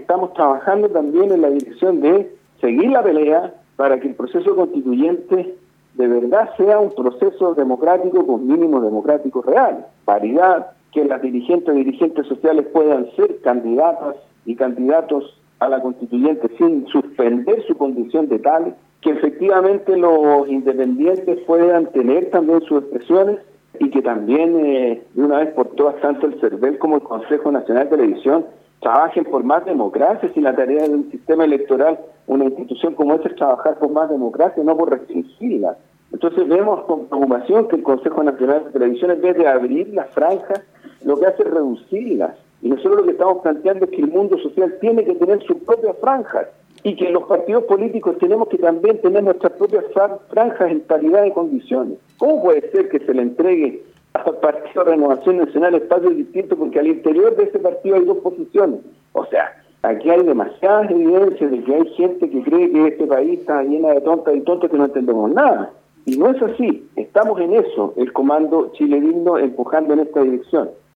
estamos trabajando también en la dirección de seguir la pelea para que el proceso constituyente de verdad sea un proceso democrático con mínimos democráticos reales, paridad, que las dirigentes y dirigentes sociales puedan ser candidatas y candidatos a la constituyente sin suspender su condición de tal, que efectivamente los independientes puedan tener también sus expresiones y que también de una vez por todas tanto el CERVEL como el Consejo Nacional de Televisión trabajen por más democracia. Si la tarea de un sistema electoral, una institución como esta, es trabajar por más democracia, no por restringirla. Entonces vemos con preocupación que el Consejo Nacional de Televisión, en vez de abrir las franjas, lo que hace es reducirlas. Y nosotros lo que estamos planteando es que el mundo social tiene que tener sus propias franjas y que los partidos políticos tenemos que también tener nuestras propias franjas en paridad de condiciones. ¿Cómo puede ser que se le entregue al Partido de Renovación Nacional espacios distintos porque al interior de ese partido hay dos posiciones? O sea, aquí hay demasiadas evidencias de que hay gente que cree que este país está llena de tontas y tontos que no entendemos nada. Y no es así. Estamos en eso, el Comando Chile Digno, empujando en esta dirección.